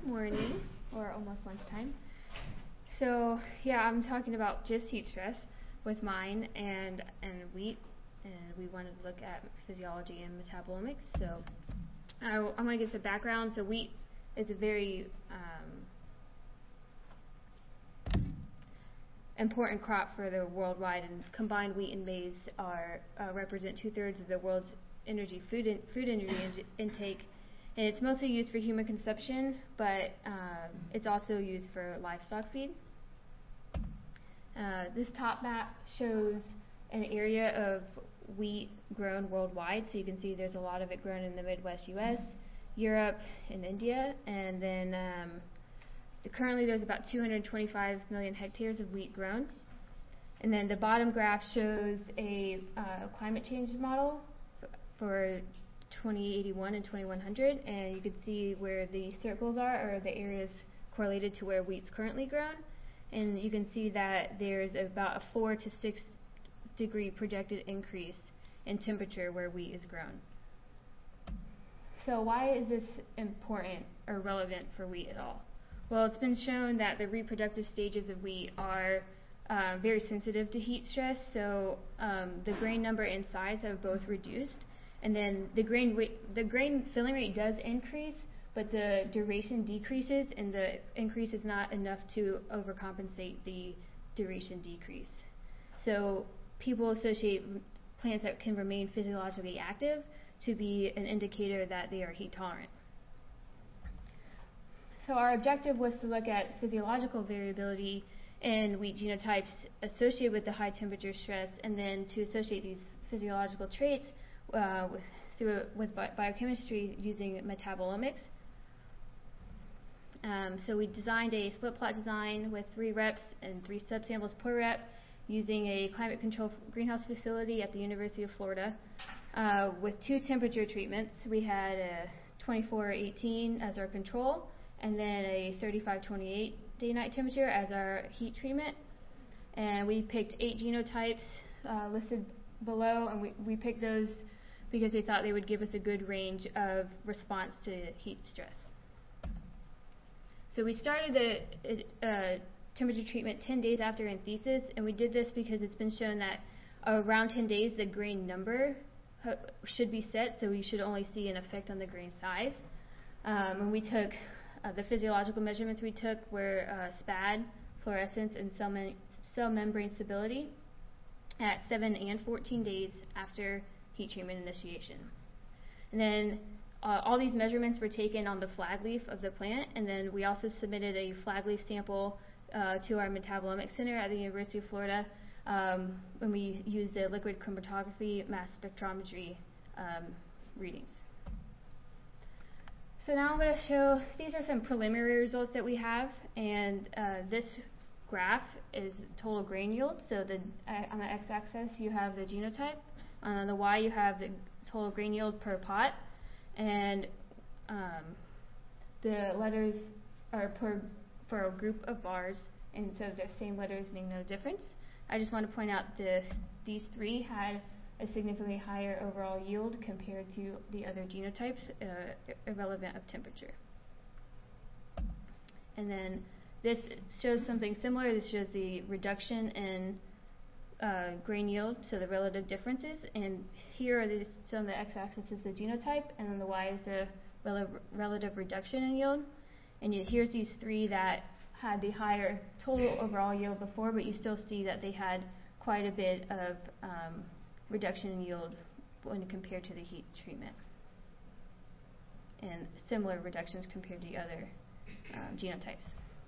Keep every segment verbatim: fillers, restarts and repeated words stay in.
morning, or almost lunchtime. So yeah, I'm talking about just heat stress with mine and and wheat, and we wanted to look at physiology and metabolomics. So I, I'm going to give some background. So wheat is a very um, important crop for the worldwide, and combined wheat and maize are uh, represent two-thirds of the world's energy food in, food energy in, intake. And it's mostly used for human consumption, but um, it's also used for livestock feed. Uh, this top map shows an area of wheat grown worldwide. So you can see there's a lot of it grown in the Midwest U S, Europe, and India. And then um, the, currently there's about two hundred twenty-five million hectares of wheat grown. And then the bottom graph shows a uh, climate change model f- for twenty eighty-one and twenty-one hundred, and you can see where the circles are, are the areas correlated to where wheat's currently grown. And you can see that there's about a four to six degree projected increase in temperature where wheat is grown. So why is this important or relevant for wheat at all? Well, it's been shown that the reproductive stages of wheat are uh, very sensitive to heat stress. So um, the grain number and size have both reduced. And then the grain weight, the grain filling rate does increase, but the duration decreases, and the increase is not enough to overcompensate the duration decrease. So people associate plants that can remain physiologically active to be an indicator that they are heat tolerant. So our objective was to look at physiological variability in wheat genotypes associated with the high temperature stress, and then to associate these physiological traits Uh, with, through, with bi- biochemistry using metabolomics. Um, so we designed a split plot design with three reps and three subsamples per rep using a climate control greenhouse facility at the University of Florida uh, with two temperature treatments. We had a twenty-four eighteen as our control, and then a thirty-five twenty-eight day-night temperature as our heat treatment. And we picked eight genotypes uh, listed below, and we, we picked those because they thought they would give us a good range of response to heat stress. So we started the uh, temperature treatment ten days after anthesis, and we did this because it's been shown that around ten days the grain number uh, should be set, so we should only see an effect on the grain size. Um, and we took uh, the physiological measurements we took were uh, SPAD, fluorescence, and cell, mem- cell membrane stability at seven and fourteen days after heat treatment initiation. And then uh, all these measurements were taken on the flag leaf of the plant, and then we also submitted a flag leaf sample uh, to our metabolomics center at the University of Florida um, when we used the liquid chromatography mass spectrometry um, readings. So now I'm going to show, these are some preliminary results that we have, and uh, this graph is total grain yield. So the, uh, on the x-axis you have the genotype, on the y you have the total grain yield per pot, and um, the letters are per for a group of bars, and so the same letters make no difference. I just want to point out this, these three had a significantly higher overall yield compared to the other genotypes, uh, irrelevant of temperature. And then this shows something similar. This shows the reduction in uh, grain yield, so the relative differences. And here are the, so on the x-axis is the genotype, and then the y is the rel- relative reduction in yield. And you, here's these three that had the higher total overall yield before, but you still see that they had quite a bit of um, reduction in yield when compared to the heat treatment, and similar reductions compared to the other um, genotypes.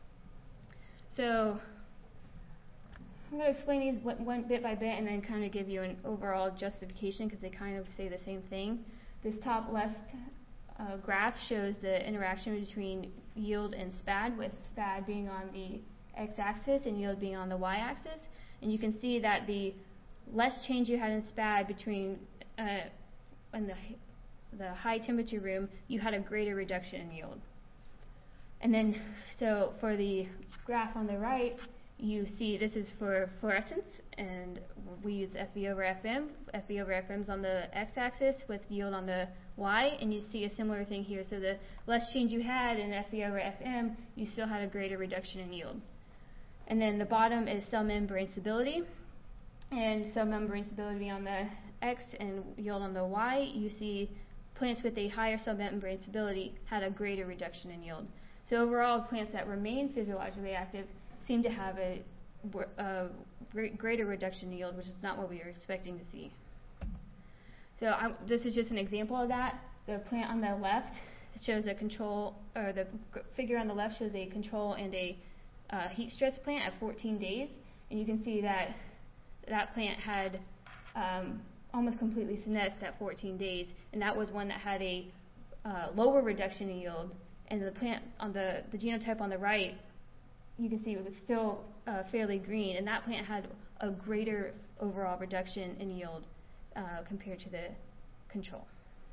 So I'm going to explain these one, one bit by bit and then kind of give you an overall justification because they kind of say the same thing. This top left uh, graph shows the interaction between yield and SPAD, with SPAD being on the x-axis and yield being on the y-axis. And you can see that the less change you had in SPAD between uh, in the, the high temperature room, you had a greater reduction in yield. And then, so for the graph on the right, you see this is for fluorescence, and we use F V over F M. F V over F M is on the x-axis with yield on the y, and you see a similar thing here. So the less change you had in F V over F M, you still had a greater reduction in yield. And then the bottom is cell membrane stability, and cell membrane stability on the x and yield on the y. You see plants with a higher cell membrane stability had a greater reduction in yield. So overall, plants that remain physiologically active seem to have a, a greater reduction in yield, which is not what we were expecting to see. So I'm, this is just an example of that. The plant on the left shows a control, or the figure on the left shows a control and a uh, heat stress plant at fourteen days, and you can see that that plant had um, almost completely senesced at fourteen days, and that was one that had a uh, lower reduction in yield. And the plant on the, the genotype on the right, you can see it was still uh, fairly green, and that plant had a greater overall reduction in yield uh, compared to the control.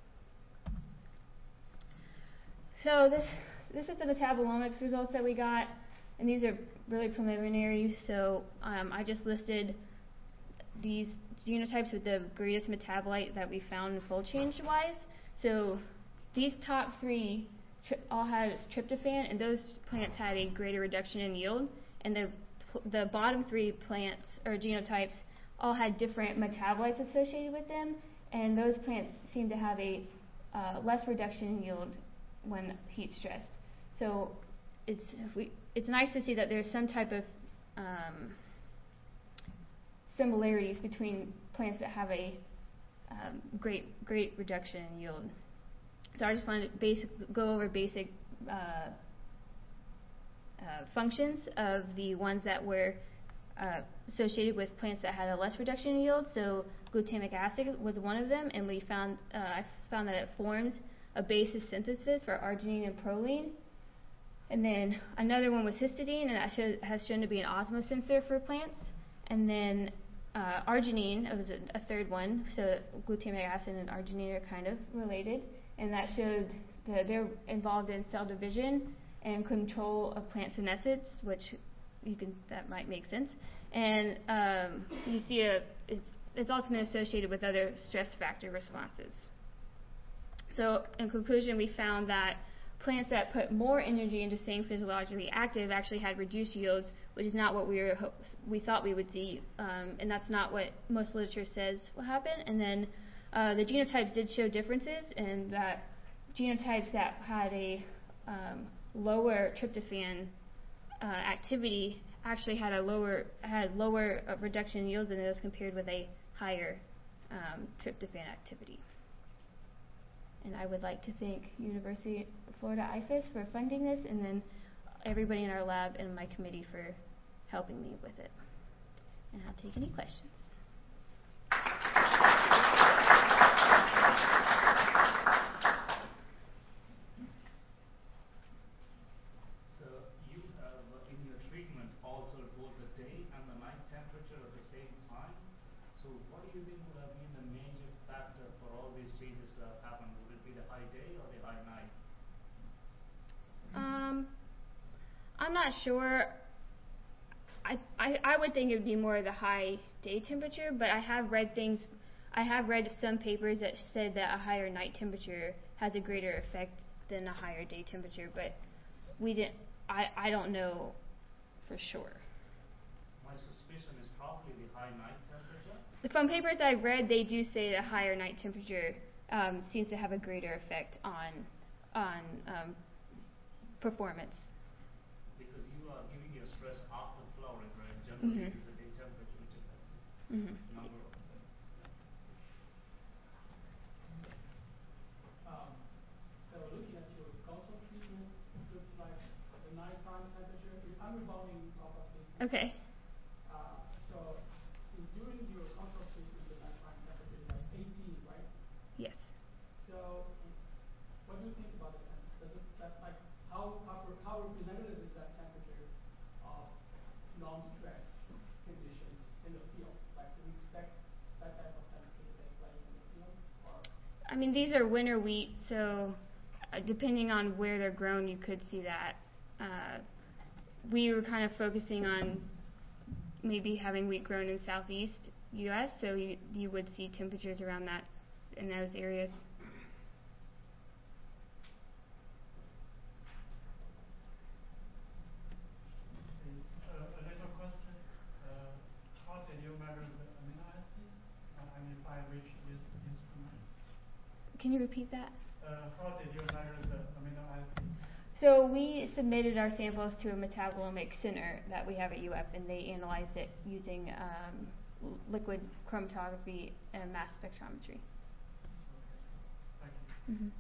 So this this is the metabolomics results that we got, and these are really preliminary. So um, I just listed these genotypes with the greatest metabolite that we found in fold change wise. So these top three all had tryptophan, and those plants had a greater reduction in yield, and the the bottom three plants or genotypes all had different metabolites associated with them, and those plants seem to have a uh, less reduction in yield when heat stressed. So it's we, it's nice to see that there's some type of um, similarities between plants that have a um, great great reduction in yield. So I just wanted to basic, go over basic uh, uh, functions of the ones that were uh, associated with plants that had a less reduction in yield. So glutamic acid was one of them, and we found uh, I found that it forms a basis synthesis for arginine and proline. And then another one was histidine, and that show, has shown to be an osmosensor for plants. And then uh, arginine was a, a third one. So glutamic acid and arginine are kind of related. And that showed that they're involved in cell division and control of plant senescence, which you can that might make sense. And um, you see a it's, it's also been associated with other stress factor responses. So in conclusion, we found that plants that put more energy into staying physiologically active actually had reduced yields, which is not what we were we thought we would see, um, and that's not what most literature says will happen. And then Uh, the genotypes did show differences, and that genotypes that had a um, lower tryptophan uh, activity actually had a lower had lower uh, reduction in yield than those compared with a higher um, tryptophan activity. And I would like to thank University of Florida I F A S for funding this, and then everybody in our lab and my committee for helping me with it. And I'll take any questions. Um, I'm not sure. I, I I would think it would be more the high day temperature, but I have read things. I have read some papers that said that a higher night temperature has a greater effect than a higher day temperature, but we didn't. I I don't know for sure. My suspicion is probably the high night temperature. From papers I've read, they do say that higher night temperature um, seems to have a greater effect on on um, performance. Because you are giving your stress after flowering, right? Generally, Mm-hmm. it is a day temperature which affects the Mm-hmm. number of things. Um, so looking at your cultural treatment, it looks like the nighttime temperature is I'm revolving off of this. Okay. Uh, so in, during your cultural treatment, the nighttime temperature is like eighteen, right? Yes. So what do you think about the temperature? Does it that like how how, how representative is that temperature of non-stress conditions in the field? Like, do we expect that type of temperature to take place in the field, or? I mean, these are winter wheat, so uh, depending on where they're grown, you could see that. Uh, we were kind of focusing on maybe having wheat grown in southeast U S, so you, you would see temperatures around that in those areas. Uh, a little question. Uh, how did you measure the amino acids? Uh, I mean, by which is instrument? Can you repeat that? Uh, how did you measure the amino acids? So we submitted our samples to a metabolomic center that we have at U F, and they analyzed it using um, l- liquid chromatography and mass spectrometry. Thank you. Mm-hmm.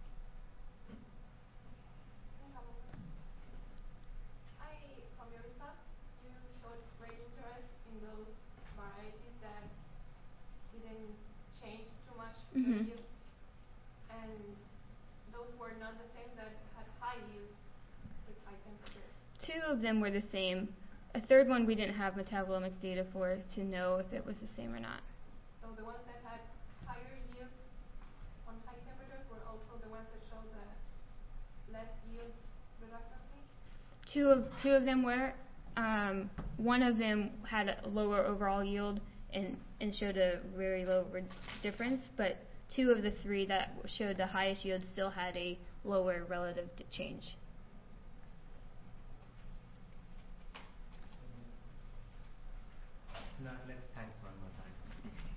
I, from your results, you showed great interest in those varieties that didn't change too much Mm-hmm. the yield, and those were not the same that had high yields with high temperatures. Two of them were the same. A third one we didn't have metabolomics data for to know if it was the same or not. So the ones that had higher yields on high temperatures were also the ones that showed the less yield reductancy? Two of two of them were. Um, one of them had a lower overall yield and, and showed a very low re- difference, but two of the three that showed the highest yield still had a lower relative d- change. Now let's thanks one more time.